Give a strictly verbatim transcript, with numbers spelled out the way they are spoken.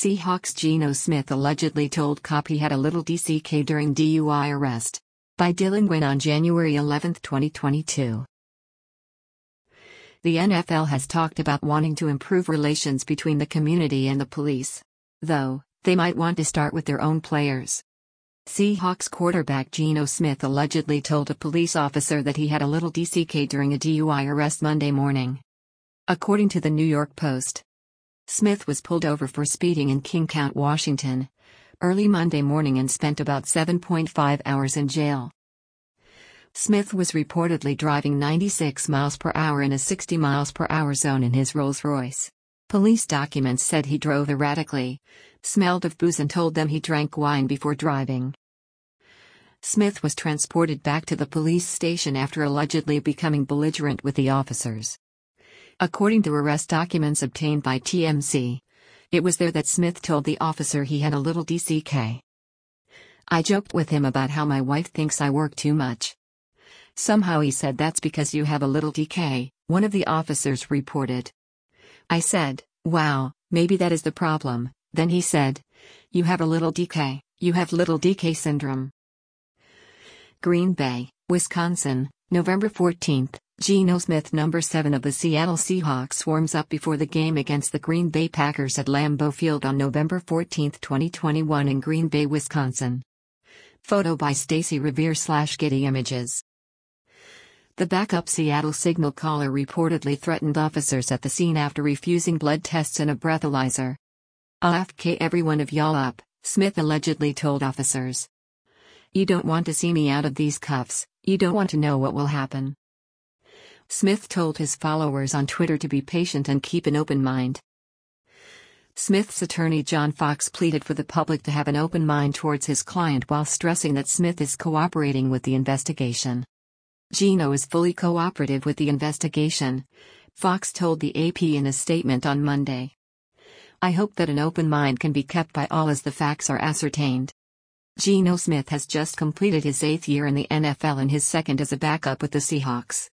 Seahawks Geno Smith allegedly told cop he had a little D C K during D U I arrest. By Dylan Gwynn on January eleventh, twenty twenty-two. The N F L has talked about wanting to improve relations between the community and the police. Though, they might want to start with their own players. Seahawks quarterback Geno Smith allegedly told a police officer that he had a little D C K during a D U I arrest Monday morning. According to the New York Post, Smith was pulled over for speeding in King Count, Washington, early Monday morning and spent about seven point five hours in jail. Smith was reportedly driving ninety-six miles per hour in a sixty miles per hour zone in his Rolls-Royce. Police documents said he drove erratically, smelled of booze and told them he drank wine before driving. Smith was transported back to the police station after allegedly becoming belligerent with the officers. According to arrest documents obtained by T M Z, it was there that Smith told the officer he had a little D C K. "I joked with him about how my wife thinks I work too much. Somehow he said that's because you have a little D K," one of the officers reported. "I said, wow, maybe that is the problem." Then he said, "You have a little D K, you have little D K syndrome." Green Bay, Wisconsin, November fourteenth. Geno Smith, number seven of the Seattle Seahawks, warms up before the game against the Green Bay Packers at Lambeau Field on November fourteenth, twenty twenty-one in Green Bay, Wisconsin. Photo by Stacy Revere slash Getty Images. The backup Seattle signal caller reportedly threatened officers at the scene after refusing blood tests and a breathalyzer. "I'll F K every one of y'all up," Smith allegedly told officers. "You don't want to see me out of these cuffs, you don't want to know what will happen." Smith told his followers on Twitter to be patient and keep an open mind. Smith's attorney John Fox pleaded for the public to have an open mind towards his client while stressing that Smith is cooperating with the investigation. "Geno is fully cooperative with the investigation," Fox told the A P in a statement on Monday. "I hope that an open mind can be kept by all as the facts are ascertained." Geno Smith has just completed his eighth year in the N F L and his second as a backup with the Seahawks.